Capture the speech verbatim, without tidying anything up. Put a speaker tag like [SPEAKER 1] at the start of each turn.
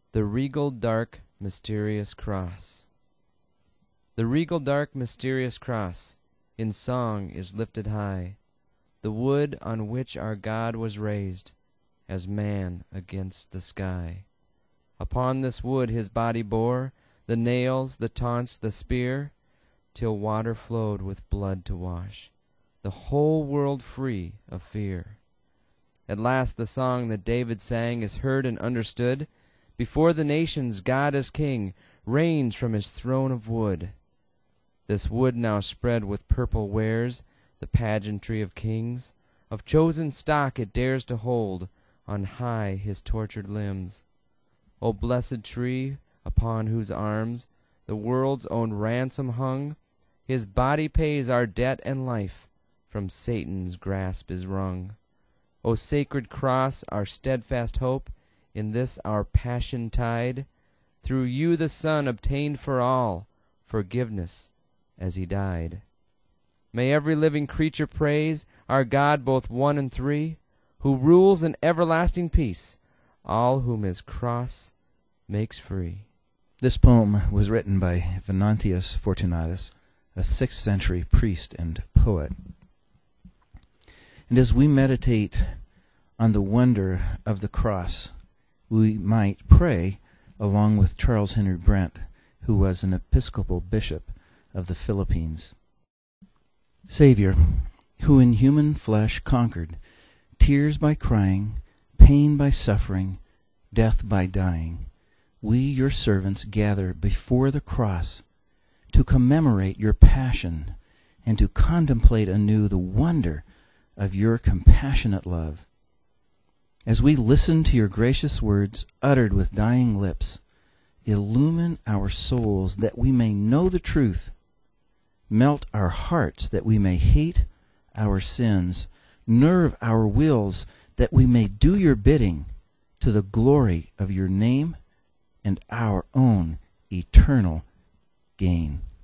[SPEAKER 1] The regal, dark, mysterious cross. The regal, dark, mysterious cross in song is lifted high, the wood on which our God was raised as man against the sky. Upon this wood his body bore the nails, the taunts, the spear, till water flowed with blood to wash the whole world free of fear. At last the song that David sang is heard and understood. Before the nations God as King reigns from his throne of wood. This wood now spread with purple wears the pageantry of kings. Of chosen stock it dares to hold on high his tortured limbs. O blessed tree, upon whose arms the world's own ransom hung, his body pays our debt and life from Satan's grasp is wrung. O sacred cross, our steadfast hope in this our passion tide, through you the Son obtained for all forgiveness as he died. May every living creature praise our God both one and three, who rules in everlasting peace all whom his cross makes free.
[SPEAKER 2] This poem was written by Venantius Fortunatus, a sixth century priest and poet. And as we meditate on the wonder of the cross, we might pray along with Charles Henry Brent, who was an Episcopal bishop of the Philippines. Savior, who in human flesh conquered tears by crying, pain by suffering, death by dying, we, your servants, gather before the cross to commemorate your passion and to contemplate anew the wonder of your compassionate love. As we listen to your gracious words uttered with dying lips, illumine our souls that we may know the truth. Melt our hearts that we may hate our sins. Nerve our wills that we may do your bidding to the glory of your name and our own eternal gain.